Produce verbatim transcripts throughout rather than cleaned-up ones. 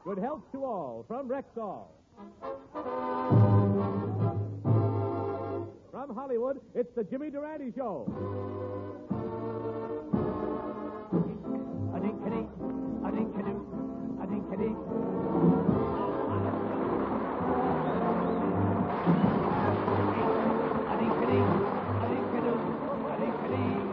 Good health to all from Rexall. From Hollywood, it's the Jimmy Durante Show. A-dink-a-dink, a-dink-a-doo, a-dink-a-dink. A-dink-a-dink, a-dink-a-doo, a-dink-a-dink.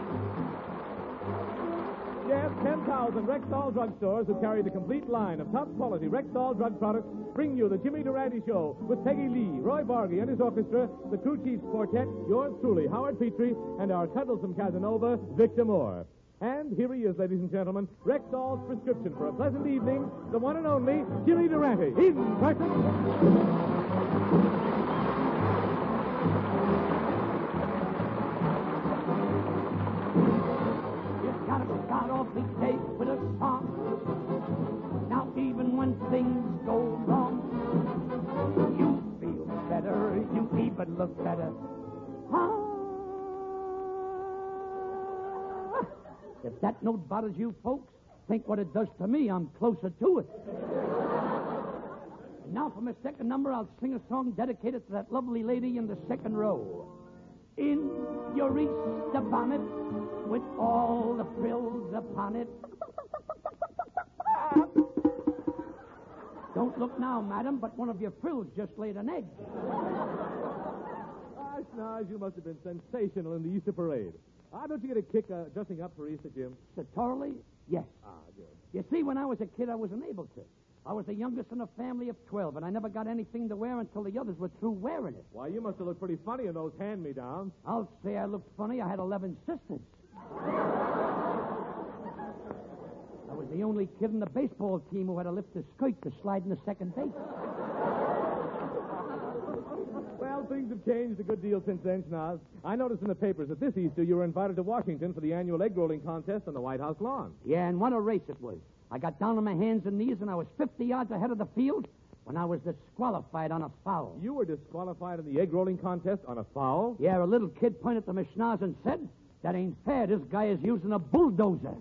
Yes, ten thousand Rexall drugstores who carry the complete line of top-quality Rexall drug products bring you the Jimmy Durante Show with Peggy Lee, Roy Bargy and his orchestra, the Crew Chiefs Quartet, yours truly, Howard Petrie, and our cuddlesome Casanova, Victor Moore. And here he is, ladies and gentlemen, Rexall's prescription for a pleasant evening, the one and only Jimmy Durante. He's in person. Start off each day with a song. Now even when things go wrong, you feel better, you even look better. Ah. If that note bothers you folks, think what it does to me. I'm closer to it. And now for my second number, I'll sing a song dedicated to that lovely lady in the second row. In your Easter bonnet, with all the frills upon it. Don't look now, madam, but one of your frills just laid an egg. Ah, Snodge, you must have been sensational in the Easter parade. Ah, don't you get a kick uh, dressing up for Easter, Jim? Statutorily, yes. Ah, good. You see, when I was a kid, I wasn't able to. I was the youngest in a family of twelve, and I never got anything to wear until the others were through wearing it. Why, you must have looked pretty funny in those hand-me-downs. I'll say I looked funny. I had eleven sisters. I was the only kid in the baseball team who had to lift his skirt to slide in the second base. Well, things have changed a good deal since then, Schnoz. I noticed in the papers that this Easter you were invited to Washington for the annual egg rolling contest on the White House lawn. Yeah, and what a race it was. I got down on my hands and knees, and I was fifty yards ahead of the field when I was disqualified on a foul. You were disqualified in the egg rolling contest on a foul? Yeah, a little kid pointed to my schnoz and said, "That ain't fair. This guy is using a bulldozer."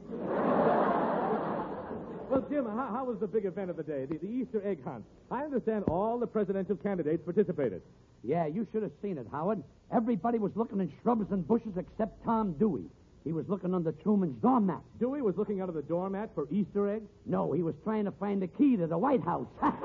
Well, Jim, how, how was the big event of the day, the, the Easter egg hunt? I understand all the presidential candidates participated. Yeah, you should have seen it, Howard. Everybody was looking in shrubs and bushes except Tom Dewey. He was looking under Truman's doormat. Dewey was looking under the doormat for Easter eggs? No, he was trying to find the key to the White House.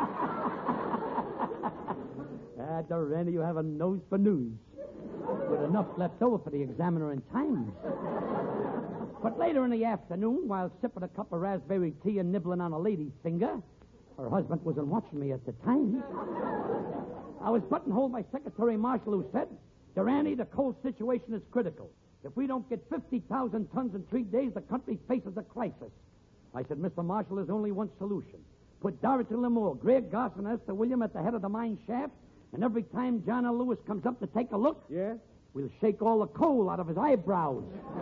Ah, Durante, you have a nose for news. With enough left over for the Examiner and Times. But later in the afternoon, while sipping a cup of raspberry tea and nibbling on a lady's finger, her husband wasn't watching me at the time. I was buttonholed by Secretary Marshall, who said, "Durante, the coal situation is critical. If we don't get fifty thousand tons in three days, the country faces a crisis." I said, "Mister Marshall, there's only one solution. Put Dorothy Lamour, Greg Garson, and Esther William at the head of the mine shaft, and every time John L. Lewis comes up to take a look, yes, we'll shake all the coal out of his eyebrows."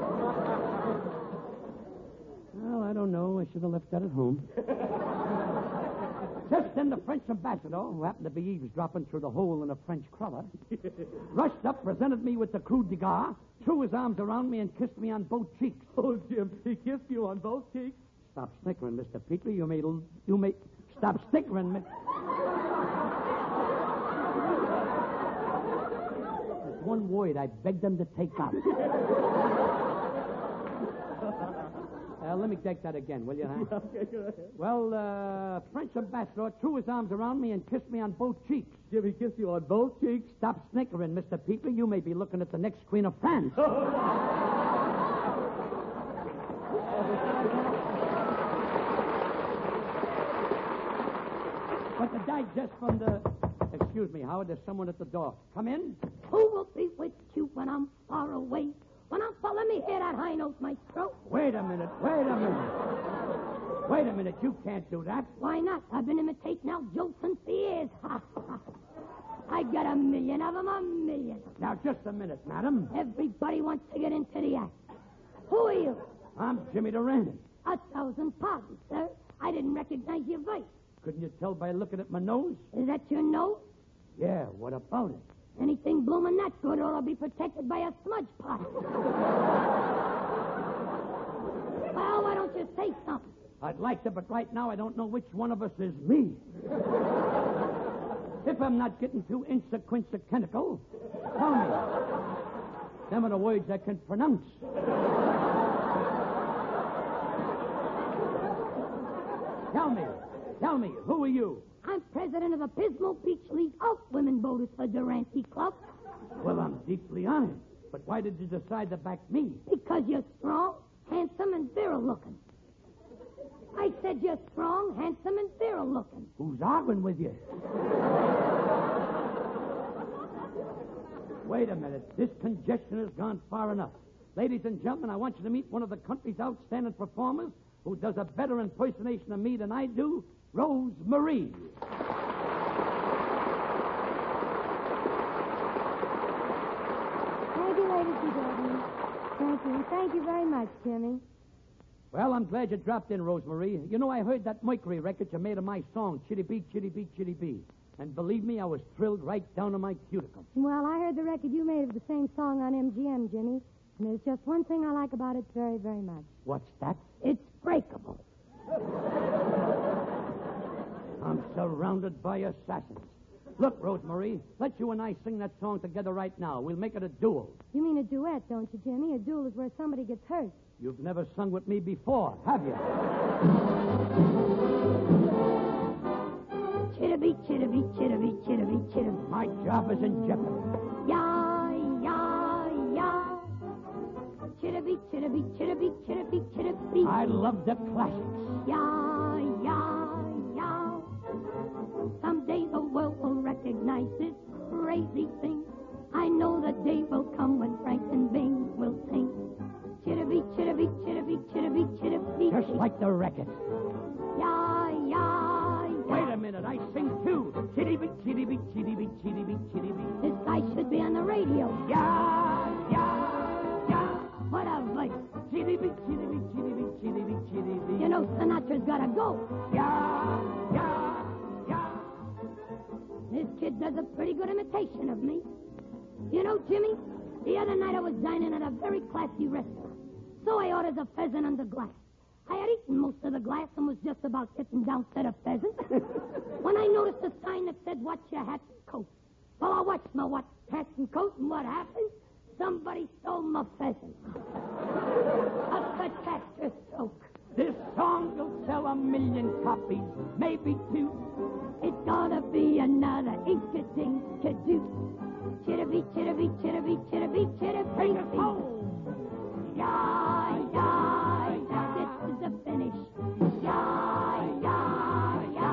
Well, I don't know. I should have left that at home. Just then the French ambassador, who happened to be eavesdropping through the hole in a French cravat, rushed up, presented me with the Croix de Gare, threw his arms around me, and kissed me on both cheeks. Oh, Jim, he kissed you on both cheeks? Stop snickering, Mister Petrie. You may... You may... Stop snickering, Mister... There's one word I begged them to take out. Uh, let me take that again, will you, huh? Okay, go ahead. Well, uh, French ambassador threw his arms around me and kissed me on both cheeks. Jim, he kissed you on both cheeks? Stop snickering, Mister Petrie. You may be looking at the next Queen of France. But the digest from the... Excuse me, Howard, there's someone at the door. Come in. Who will be with you when I'm far away? When I'm far, let me hear that high note, maestro. Wait a minute, wait a minute. Wait a minute, you can't do that. Why not? I've been imitating Al Jolson for years. I got a million of them, a million. Now, just a minute, madam. Everybody wants to get into the act. Who are you? I'm Jimmy Durante. A thousand pardons, sir. I didn't recognize your voice. Couldn't you tell by looking at my nose? Is that your nose? Yeah, what about it? Anything blooming that good ought to be protected by a smudge pot. Well, why don't you say something? I'd like to, but right now I don't know which one of us is me. If I'm not getting too insequential, tell me. Them are the words I can pronounce. Tell me, tell me, who are you? I'm president of the Pismo Beach League of Women Voters for Durante Club. Well, I'm deeply honored. But why did you decide to back me? Because you're strong, handsome, and virile looking. I said you're strong, handsome, and virile looking. Who's arguing with you? Wait a minute. This congestion has gone far enough. Ladies and gentlemen, I want you to meet one of the country's outstanding performers who does a better impersonation of me than I do, Rose Marie. Thank you, ladies and gentlemen. Thank you. Thank you very much, Jimmy. Well, I'm glad you dropped in, Rosemarie. You know, I heard that Mercury record you made of my song, Chitty Bee, Chitty Bee, Chitty Bee. And believe me, I was thrilled right down to my cuticle. Well, I heard the record you made of the same song on M G M, Jimmy. And there's just one thing I like about it very, very much. What's that? It's breakable. I'm surrounded by assassins. Look, Rosemarie, let you and I sing that song together right now. We'll make it a duel. You mean a duet, don't you, Jimmy? A duel is where somebody gets hurt. You've never sung with me before, have you? Chitty-bee, chitty-bee, chitty-bee, chitty-bee, chitty-bee. My job is in jeopardy. Ya, ya, ya. Chitty-bee, chitty-bee, chitty-bee, chitty-bee, chitty-bee. I love the classics. Ya, ya, ya. Someday the world will recognize this crazy thing. I know the day will come when Franklin Baines will sing. Chitty-bee, chitty-bee, chitty-bee, chitty-bee, chitty-bee. Just like the record. Ya, ya, ya. Wait a minute, I sing too. Chitty-bee, chitty-bee, chitty-bee, chitty-bee, chitty-bee. This guy should be on the radio. Ya, ya, ya. What a voice. Chitty-bee, chitty-bee, chitty-bee, chitty-bee, chitty-bee. You know Sinatra's gotta go. Ya, ya, ya. This kid does a pretty good imitation of me. You know, Jimmy, the other night I was dining at a very classy restaurant. So I ordered a pheasant under glass. I had eaten most of the glass and was just about getting down to the pheasant when I noticed a sign that said, watch your hat and coat. Well, I watched my watch, hat and coat, and what happened? Somebody stole my pheasant. A catastrophe. This song will sell a million copies, maybe two. It's gonna be another interesting to do. Chitty-bee, chitty-bee, chitty-bee, chitty-bee, chitty-bee. Take us home. Ya, ya, ya. This is the finish. Ya, ya, ya.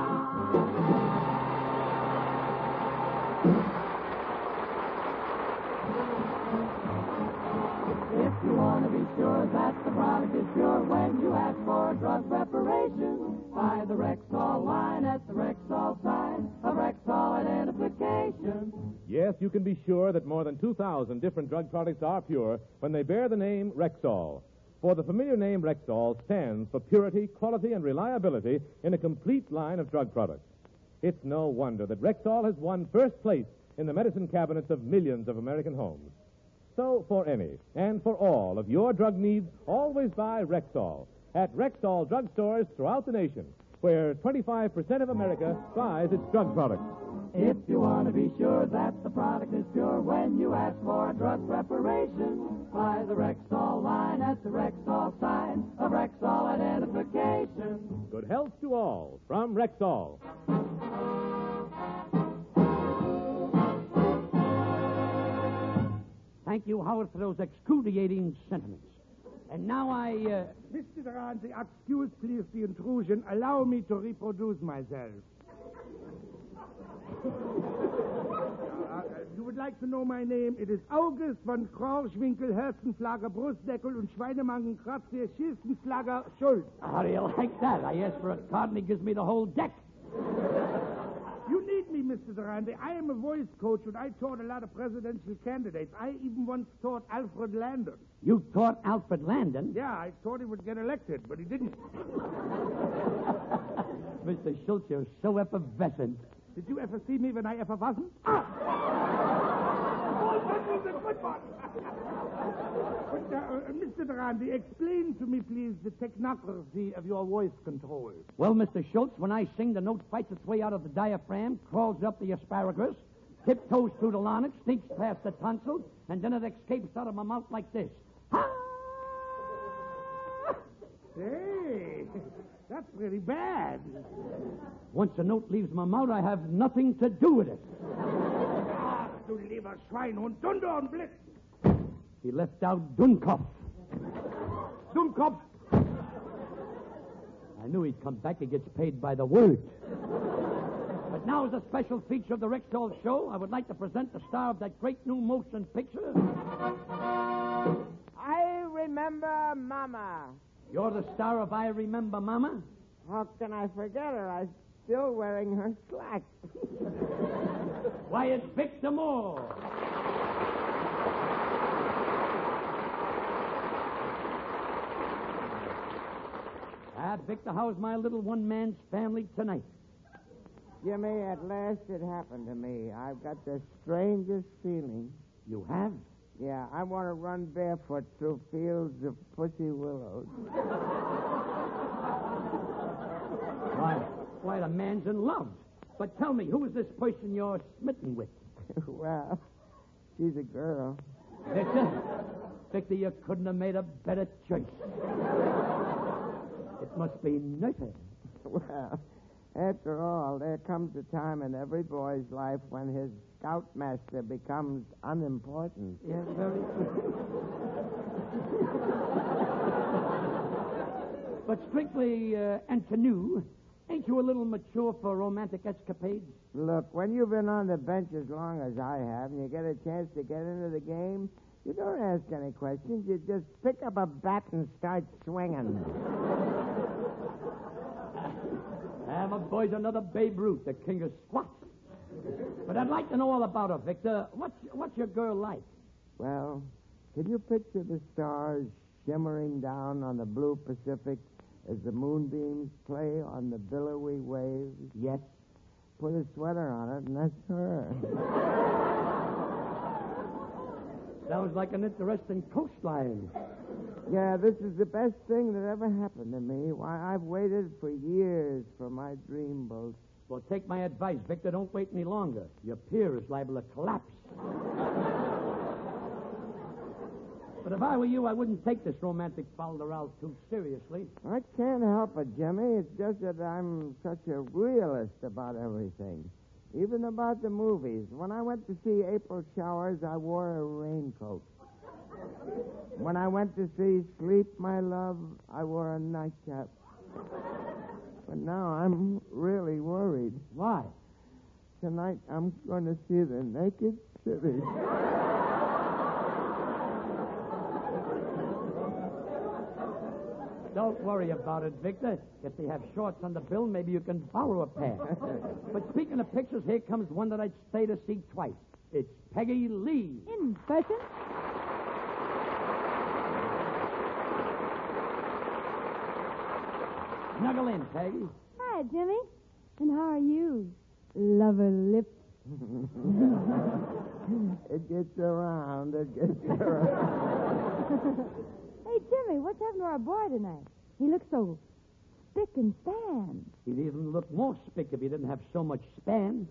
If you want to be sure that the product is pure when you ask for drug preparation, buy the Rexall line at the Rexall sign of Rexall identification. Yes, you can be sure that more than two thousand different drug products are pure when they bear the name Rexall. For the familiar name Rexall stands for purity, quality, and reliability in a complete line of drug products. It's no wonder that Rexall has won first place in the medicine cabinets of millions of American homes. So, for any and for all of your drug needs, always buy Rexall at Rexall drugstores throughout the nation, where twenty-five percent of America buys its drug products. If you want to be sure that the product is pure when you ask for drug preparation, buy the Rexall line at the Rexall sign of Rexall identification. Good health to all from Rexall. Thank you, Howard, for those excruciating sentiments. And now I, uh... Mister Durante, excuse please the intrusion. Allow me to reproduce myself. uh, you would like to know my name? It is August von Krauschwinkel, Herzenflagger, Brustdeckel und Schweinemagen, Kratzer, Schießenflagger, Schulz. How do you like that? I asked for a card and he gives me the whole deck. You need me, Mister Durante. I am a voice coach, and I taught a lot of presidential candidates. I even once taught Alfred Landon. You taught Alfred Landon? Yeah, I thought he would get elected, but he didn't. Mister Schultz, you're so effervescent. Did you ever see me when I ever wasn't? Ah! is a good one. But, uh, uh, Mister Durante, explain to me, please, the technocracy of your voice control. Well, Mister Schultz, when I sing, the note fights its way out of the diaphragm, crawls up the asparagus, tiptoes through the larynx, sneaks past the tonsils, and then it escapes out of my mouth like this. Ha! Hey, that's pretty bad. Once a note leaves my mouth, I have nothing to do with it. Ah, du lieber Schwein und Dunder und Blitz. He left out Dummkopf. Dummkopf. I knew he'd come back. He gets paid by the word. But now, as a special feature of the Rexall Show, I would like to present the star of that great new motion picture. I remember Mama. You're the star of I Remember Mama? How can I forget her? I'm still wearing her slacks. Why, it's Victor Moore. Ah, Victor, how's my little one-man's family tonight? Jimmy, at last it happened to me. I've got the strangest feeling. You have? Yeah, I want to run barefoot through fields of pussy willows. Why, why, the man's in love. But tell me, who is this person you're smitten with? Well, she's a girl. Victor? Victor, you couldn't have made a better choice. It must be Netta. Well, after all, there comes a time in every boy's life when his scoutmaster becomes unimportant. Yes, very true. But strictly uh, and canoe, ain't you a little mature for romantic escapades? Look, when you've been on the bench as long as I have and you get a chance to get into the game, you don't ask any questions. You just pick up a bat and start swinging. Ah, my boy's another Babe Ruth, the king of squats. But I'd like to know all about her, Victor. What's, what's your girl like? Well, can you picture the stars shimmering down on the blue Pacific as the moonbeams play on the billowy waves? Yes. Put a sweater on it, and that's her. Sounds like an interesting coastline. Yeah, this is the best thing that ever happened to me. Why, I've waited for years for my dreamboat. Well, take my advice, Victor. Don't wait any longer. Your pier is liable to collapse. But if I were you, I wouldn't take this romantic fol-de-rol too seriously. I can't help it, Jimmy. It's just that I'm such a realist about everything. Even about the movies. When I went to see April Showers, I wore a raincoat. When I went to see Sleep, My Love, I wore a nightcap. But now I'm really worried. Why? Tonight I'm going to see the Naked City. Don't worry about it, Victor. If they have shorts on the bill, maybe you can borrow a pair. But speaking of pictures, here comes one that I'd stay to see twice. It's Peggy Lee. In person? Snuggle in, Peggy. Hi, Jimmy. And how are you? Lover lips. It gets around. It gets around. Hey, Jimmy, what's happened to our boy tonight? He looks so spick and span. He'd even look more spick if he didn't have so much span.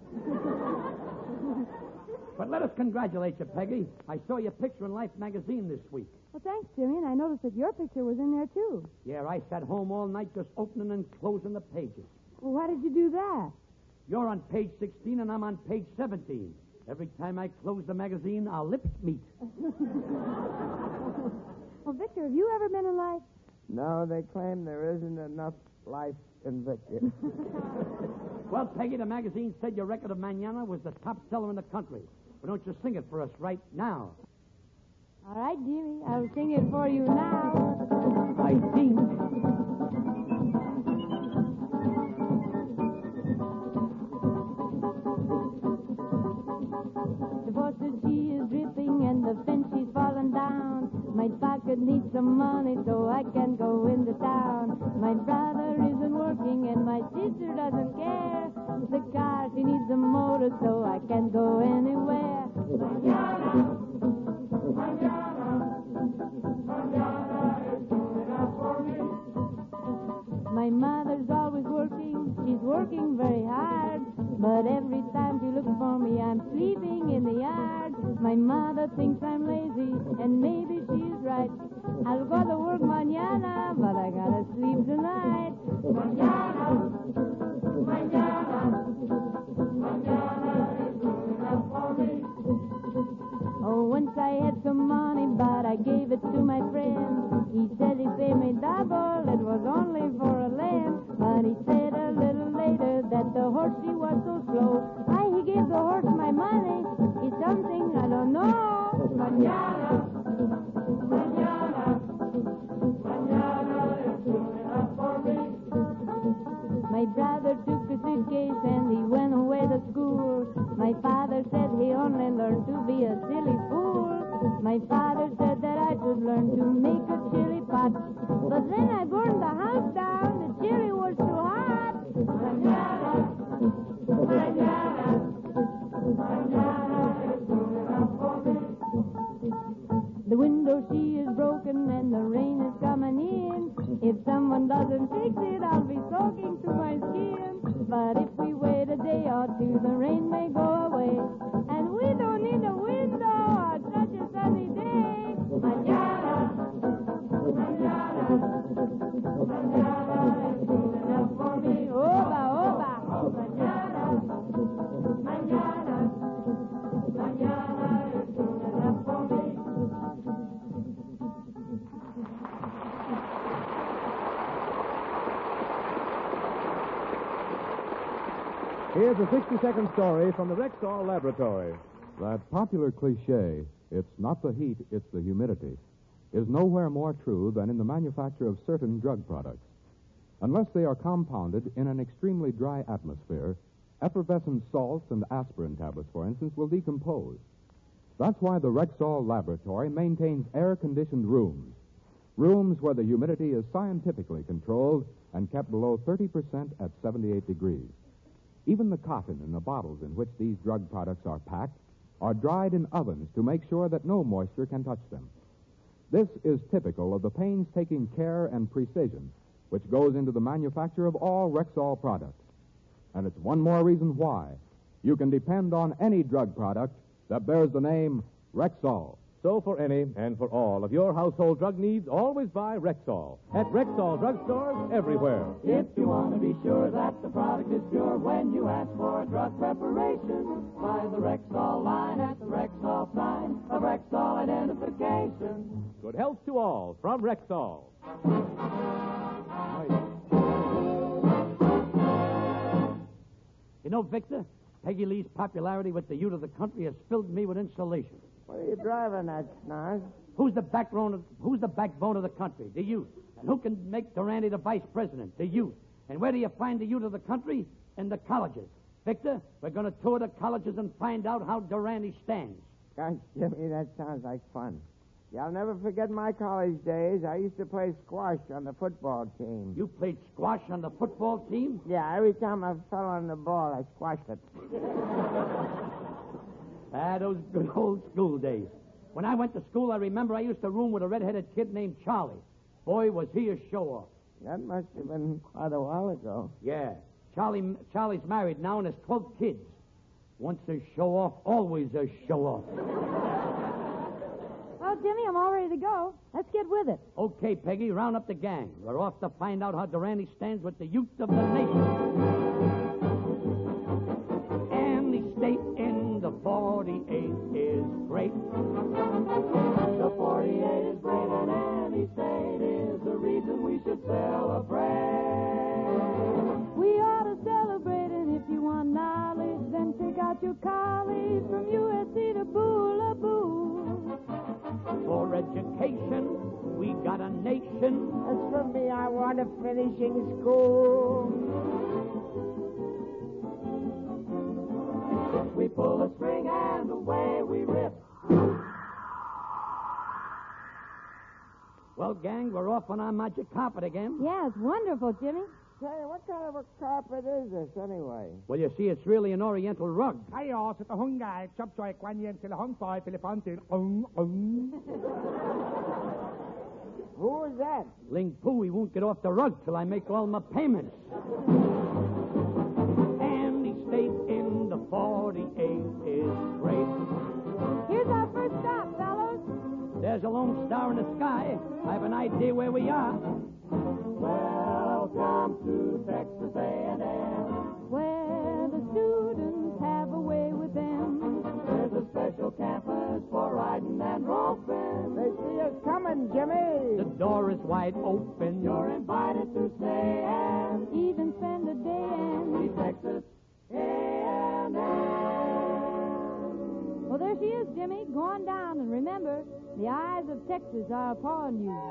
But let us congratulate you, Peggy. I saw your picture in Life magazine this week. Well, thanks, Jimmy, and I noticed that your picture was in there, too. Yeah, I sat home all night just opening and closing the pages. Well, why did you do that? You're on page sixteen, and I'm on page seventeen. Every time I close the magazine, our lips meet. Well, Victor, have you ever been in life? No, they claim there isn't enough life in Victor. Well, Peggy, the magazine said your record of Manana was the top seller in the country. Why don't you sing it for us right now? All right, Jimmy, I'll sing it for you now. I think. The water, she is dripping and the fence she's fallen down. My pocket needs some money so I can go into town. My brother isn't working and my sister doesn't care. The car, she needs a motor so I can go anywhere. Manana, But every time she looks for me, I'm sleeping in the yard. My mother thinks I'm lazy, and maybe she's right. I'll go to work mañana, but I gotta sleep tonight. Mañana, mañana, mañana is good enough for me. Oh, once I had some money, but I gave it to my friend. He said he'd pay me double, it was only for a lamb. But he said a little later that the horse, he was so slow. Why he gave the horse my money is something I don't know. Mañana, mañana, mañana is good enough for me. My brother took a suitcase and he went away to school. My father said he only learned to be a silly fool. My father said that I should learn to make a chili pot. But then I burned the house down. The chili was too hot. Mañana, mañana, mañana is good enough for me. The window, she is broken and the rain is coming in. If someone doesn't fix it, I'll be soaking to my skin. But if we wait a day or two, the rain may go away. And we don't need a window on such a sunny day. Mañana, mañana, mañana is good enough for me. Oba, oba. Mañana, mañana, mañana is good enough for me. Here's a sixty-second story from the Rexall Laboratory. That popular cliche, it's not the heat, it's the humidity, is nowhere more true than in the manufacture of certain drug products. Unless they are compounded in an extremely dry atmosphere, effervescent salts and aspirin tablets, for instance, will decompose. That's why the Rexall Laboratory maintains air-conditioned rooms, rooms where the humidity is scientifically controlled and kept below thirty percent at seventy-eight degrees. Even the cotton in the bottles in which these drug products are packed are dried in ovens to make sure that no moisture can touch them. This is typical of the painstaking care and precision which goes into the manufacture of all Rexall products. And it's one more reason why you can depend on any drug product that bears the name Rexall. So for any and for all of your household drug needs, always buy Rexall at Rexall drugstores everywhere. If you want to be sure that the product is pure when you ask for a drug preparation, buy the Rexall line at the Rexall sign of Rexall identification. Good health to all from Rexall. You know, Victor, Peggy Lee's popularity with the youth of the country has filled me with insulation. What are you driving at, Snars? Who's the backbone of, who's the backbone of the country? The youth. And who can make Durante the vice president? The youth. And where do you find the youth of the country? In the colleges. Victor, we're going to tour the colleges and find out how Durante stands. Gosh, Jimmy, that sounds like fun. Yeah, I'll never forget my college days. I used to play squash on the football team. You played squash on the football team? Yeah, every time I fell on the ball, I squashed it. Ah, those good old school days. When I went to school, I remember I used to room with a red-headed kid named Charlie. Boy, was he a show-off. That must have been quite a while ago. Yeah. Charlie, Charlie's married now and has twelve kids. Once a show-off, always a show-off. Well, Jimmy, I'm all ready to go. Let's get with it. Okay, Peggy, round up the gang. We're off to find out how Durante stands with the youth of the nation. And the state in the forty-eight is great. The forty-eight is great, and any state is the reason we should celebrate. We ought to celebrate, and if you want knowledge, then take out your college from U S C to Boo-la-Boo. For education, we got a nation. As for me, I want a finishing school. We pull a string and away we rip. Well, gang, we're off on our magic carpet again. Yeah, it's wonderful, Jimmy. Say, what kind of a carpet is this, anyway? Well, you see, it's really an oriental rug. Hiya, sa tahunggay, chop choy kwan yen sila hong toy, Philippine, um, um. Who is that? Ling Poo, he won't get off the rug till I make all my payments. And the state star in the sky, I have an idea where we are. Welcome to Texas A and M, where the students have a way with them. There's a special campus for riding and roping. They see us coming, Jimmy. The door is wide open. You're invited to stay and Even spend a day see in. Texas A and M. Well, there she is, Jimmy. Go on down, and remember, the eyes of Texas are upon you.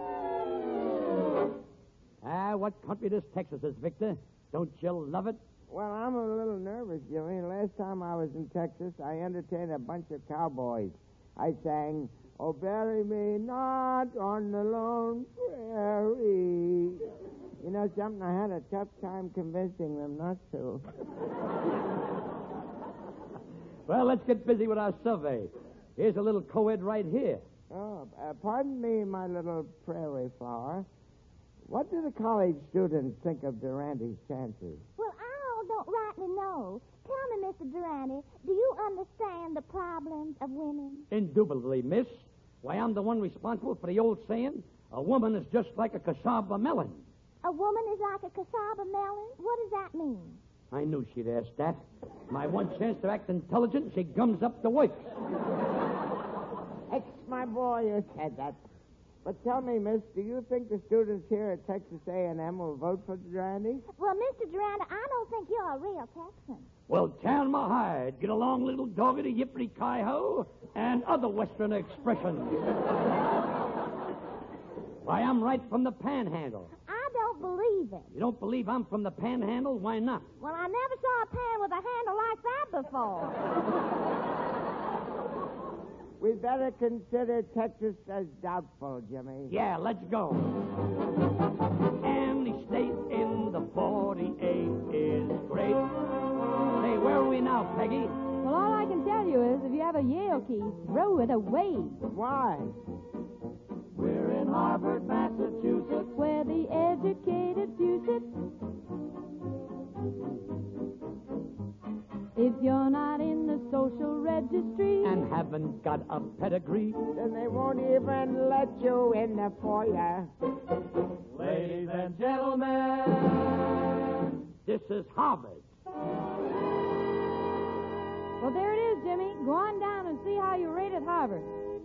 Ah, what country this Texas is, Victor? Don't you love it? Well, I'm a little nervous, Jimmy. Last time I was in Texas, I entertained a bunch of cowboys. I sang, "Oh, bury me not on the lone prairie." You know something? I had a tough time convincing them not to. Well, let's get busy with our survey. Here's a little co-ed right here. Oh, uh, pardon me, my little prairie flower. What do the college students think of Durante's chances? Well, I don't rightly know. Tell me, Mister Durante, do you understand the problems of women? Indubitably, miss. Why, I'm the one responsible for the old saying, a woman is just like a cassava melon. A woman is like a cassava melon? What does that mean? I knew she'd ask that. My one chance to act intelligent, she gums up the works. Ex, my boy, you said that. But tell me, miss, do you think the students here at Texas A and M will vote for Durante? Well, Mister Durante, I don't think you're a real Texan. Well, tan my hide, get along, little doggity yippity ki-ho, and other Western expressions. Why, I'm right from the panhandle. I don't believe it. You don't believe I'm from the panhandle? Why not? Well, I never saw a pan with a handle like that before. We better consider Texas as doubtful, Jimmy. Yeah, let's go. And the state in the forty-eight is great. Say, where are we now, Peggy? Well, all I can tell you is if you have a Yale key, throw it away. Why? We're in Harvard, Massachusetts. Where the educated few sit. If you're not in the social registry And haven't got a pedigree. Then they won't even let you in the foyer. Ladies and gentlemen, This is Harvard. Well, there it is, Jimmy. Go on down and see how you rate at Harvard.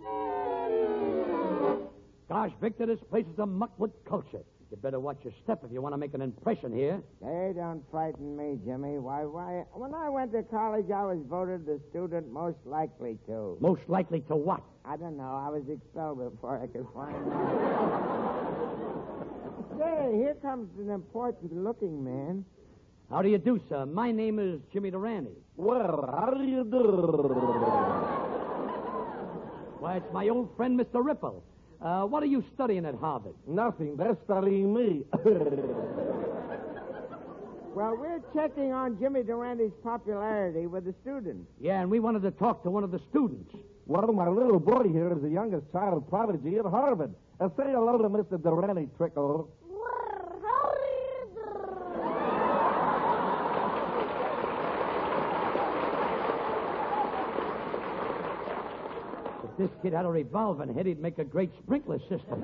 Gosh, Victor, this place is a muck with culture. You better watch your step if you want to make an impression here. They don't frighten me, Jimmy. Why, why? When I went to college, I was voted the student most likely to. Most likely to what? I don't know. I was expelled before I could find out. Say, here comes an important-looking man. How do you do, sir? My name is Jimmy Durante. well, how do you do? Why, it's my old friend, Mister Ripple. Uh, what are you studying at Harvard? Nothing. They're studying me. Well, we're checking on Jimmy Durante's popularity with the students. Yeah, and we wanted to talk to one of the students. Well, my little boy here is the youngest child prodigy at Harvard. Uh, say hello to Mister Durante, Trickle. If this kid had a revolving head, he'd make a great sprinkler system.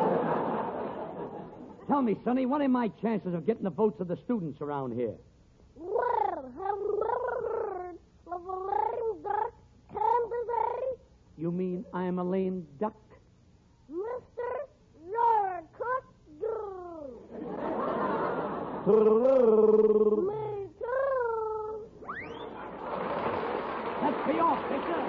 Tell me, Sonny, what are my chances of getting the votes of the students around here? You mean I'm a lame duck? Mister, you're a cook. Me too. Let's be off, Victor.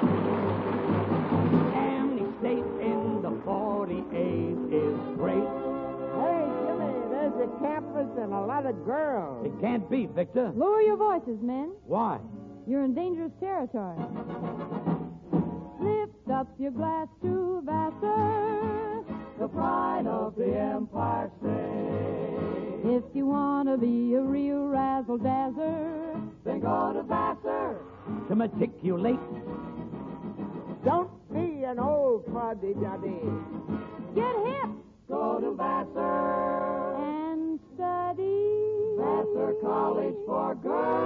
And the state in the forty-eight is great. Hey, Jimmy, there's a campus and a lot of girls. It can't be, Victor. Lower your voices, men. Why? You're in dangerous territory. Lift up your glass to Vassar, The pride of the Empire State. if you want to be a real razzle-dazzler. Then go to Vassar. To matriculate. Don't be an old fuddy-duddy. Get hip Go to Vassar. and study. Vassar College for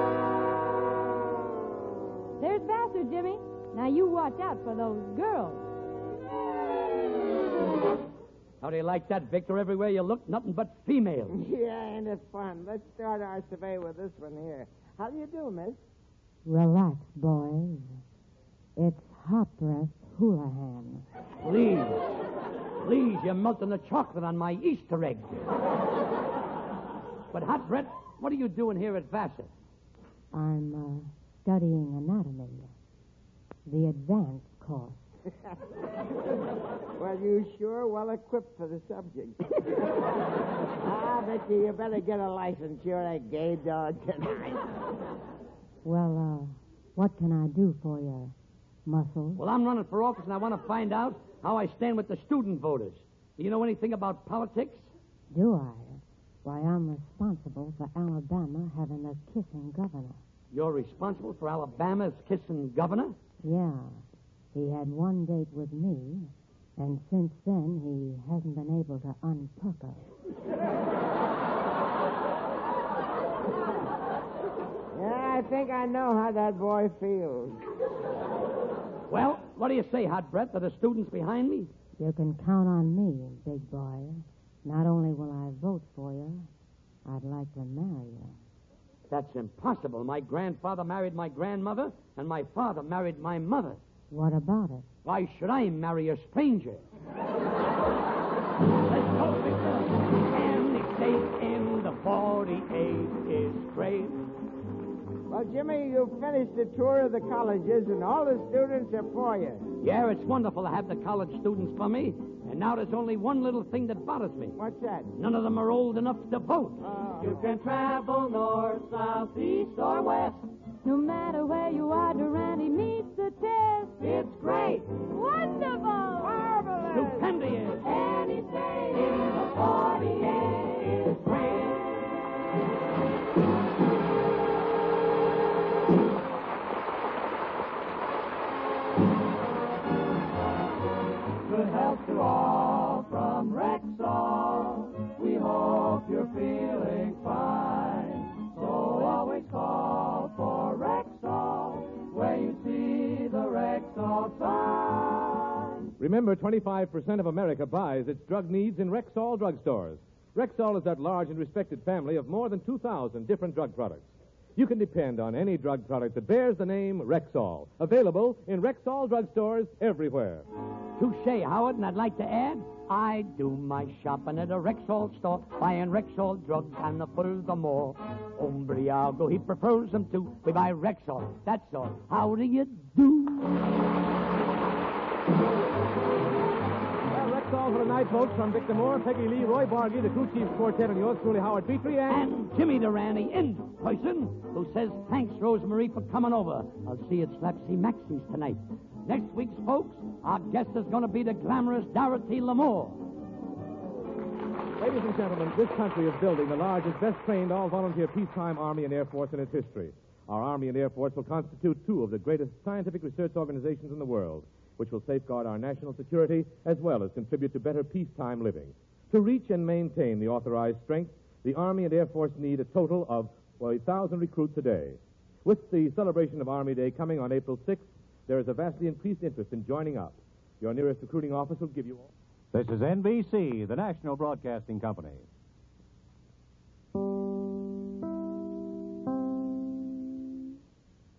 Girls. There's Vassar, Jimmy. Now you watch out for those girls. How do you like that, Victor? Everywhere you look, nothing but females. Yeah, ain't it fun? Let's start our survey with this one here. How do you do, miss? Relax, boys. It's hot breath Houlihan. Please. Please, you're melting the chocolate on my Easter egg. But, Hot Brett, what are you doing here at Vassar? I'm uh, studying anatomy. The advanced course. Well, you sure well equipped for the subject. Ah, Vicky, you better get a license. You're a gay dog tonight. Well, uh, what can I do for you, Muscle? Well, I'm running for office, and I want to find out how I stand with the student voters. Do you know anything about politics? Do I? Why, I'm responsible for Alabama having a kissing governor. You're responsible for Alabama's kissing governor? Yeah. He had one date with me, and since then he hasn't been able to unpucker. Yeah, I think I know how that boy feels. Well, what do you say, Hot Brett? Are the students behind me? You can count on me, big boy. Not only will I vote for you, I'd like to marry you. That's impossible. My grandfather married my grandmother, and my father married my mother. What about it? Why should I marry a stranger? Let's go, Victor. Any state in the forty-eight is great. Well, Jimmy, you finished the tour of the colleges, and all the students are for you. Yeah, it's wonderful to have the college students for me. And now there's only one little thing that bothers me. What's that? None of them are old enough to vote. Oh. You can travel north, south, east, or west. No matter where you are, Durante meets the test. It's great. Wonderful! Marvelous! Stupendous. Any state in the forty-eight is great. Good health to all from Rexall. We hope you're feeling fine. So always call for Rexall where you see the Rexall sign. Remember, twenty-five percent of America buys its drug needs in Rexall drugstores. Rexall is that large and respected family of more than two thousand different drug products. You can depend on any drug product that bears the name Rexall. Available in Rexall drugstores everywhere. Touche, Howard, and I'd like to add, I do my shopping at a Rexall store, buying Rexall drugs and a furthermore. Umbriago, he prefers them too. We buy Rexall, that's all. How do you do? Well, Rexall for the night, folks, from Victor Moore, Peggy Lee, Roy Bargy, the Crew Chiefs Quartet, and yours truly, Howard Petrie, and... And Jimmy Durante in person, who says, thanks, Rosemarie, for coming over. I'll see you at Slapsy Maxie's tonight. Next week's folks, our guest is going to be the glamorous Dorothy Lamour. Ladies and gentlemen, this country is building the largest, best-trained, all-volunteer peacetime Army and Air Force in its history. Our Army and Air Force will constitute two of the greatest scientific research organizations in the world, which will safeguard our national security as well as contribute to better peacetime living. To reach and maintain the authorized strength, the Army and Air Force need a total of, well, one thousand recruits a day. With the celebration of Army Day coming on April sixth, there is a vastly increased interest in joining up. Your nearest recruiting office will give you all. This is N B C, the national broadcasting company.